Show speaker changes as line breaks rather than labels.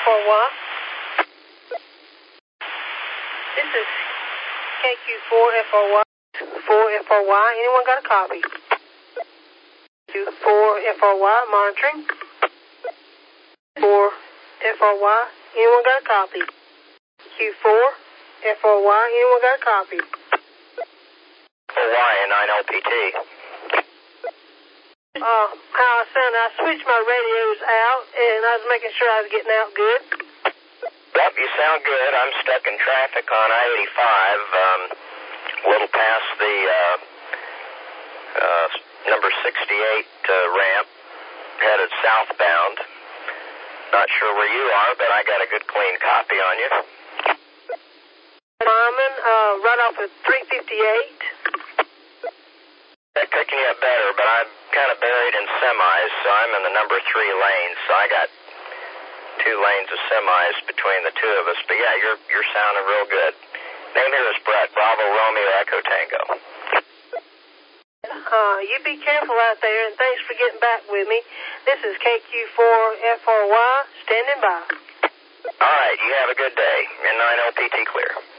FRY. This is KQ4FRY. 4FRY. Anyone got a copy? Q4FRY. Monitoring. 4FRY. Anyone got a copy? Q4FRY. Anyone got a copy?
Hawaiian 9LPT.
How I sound, I switched my radios out, and I was making sure I was getting out good.
Yep, you sound good. I'm stuck in traffic on I-85, a little past the number 68 ramp, headed southbound. Not sure where you are, but I got a good clean copy on you.
Fireman, right off of 358.
They're picking you up better, but I'm kind of buried in semis, so I'm in the number 3 lane, so I got 2 lanes of semis between the two of us. But yeah, you're sounding real good. Name here is Brett, Bravo Romeo Echo Tango.
You be careful out there, and thanks for getting back with me. This is KQ4FRY, standing by.
All right, you have a good day. And 9LPT clear.